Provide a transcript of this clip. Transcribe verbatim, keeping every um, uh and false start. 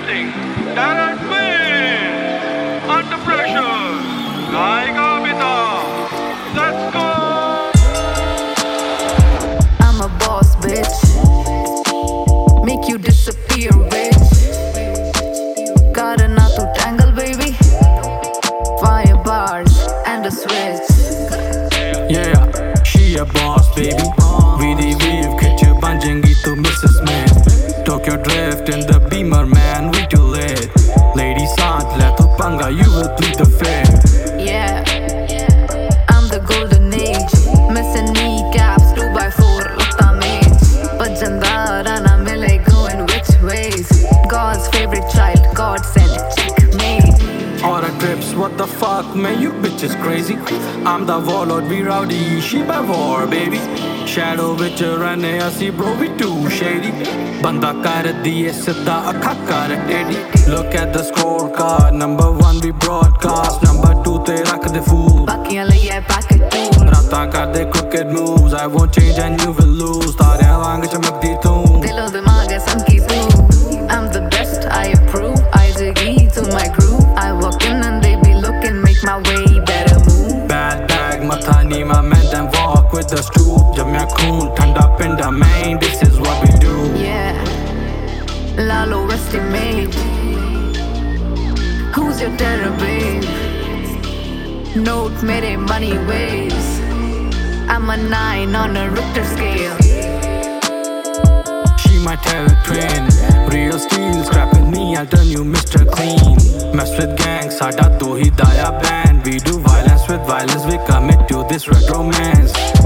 Presenting Darren Quinn. Under pressure, Gaiga Mita. Let's go. I'm a boss, bitch. Make you disappear, bitch. Karna to tangle, baby. Fire bars and a switch. Yeah, she a boss, baby. Weedy weave, catch you banjangi to Missus Smith. Tokyo drift in the Beamer, man, we too late. Lady Sant, let to panga, you will plead the fifth. Yeah, I'm the golden age. Missing kneecaps, two by four, Utta mage. Pajanda, Rana Mile, going which ways? God's favorite child, God sent checkmate. Aura trips, what the fuck, man, you bitches crazy. I'm the warlord, we rowdy, she by war, baby. Shadow witcher and A C, bro, we too shady. Banda kar diye siddha akha kar teddy. Look at the scorecard, number one we broadcast, number two te rakh de fool. Bakiyan lai hai packet tool. Rata kar de crooked moves, I won't change and you will lose. Taaryan wang chamakdi toon. Dilo dimag hai sanki too. I'm the best, I approve. I jiggy to my groove. I walk in and they be looking, make my way, better move. Bad bag, mathani, my man, then walk with the stoop. Jamya khoon, thanda pinda, man, this is what we do. Yeah, Lalo estimate. Who's your terror, babe? Note mere money waves. I'm a nine on a Richter scale. She my terror twin. Real steel, scrap with me, I'll turn you Mister Clean. Mess with gangs, sada to hi daya band. We do violence with violence, we commit to this red romance.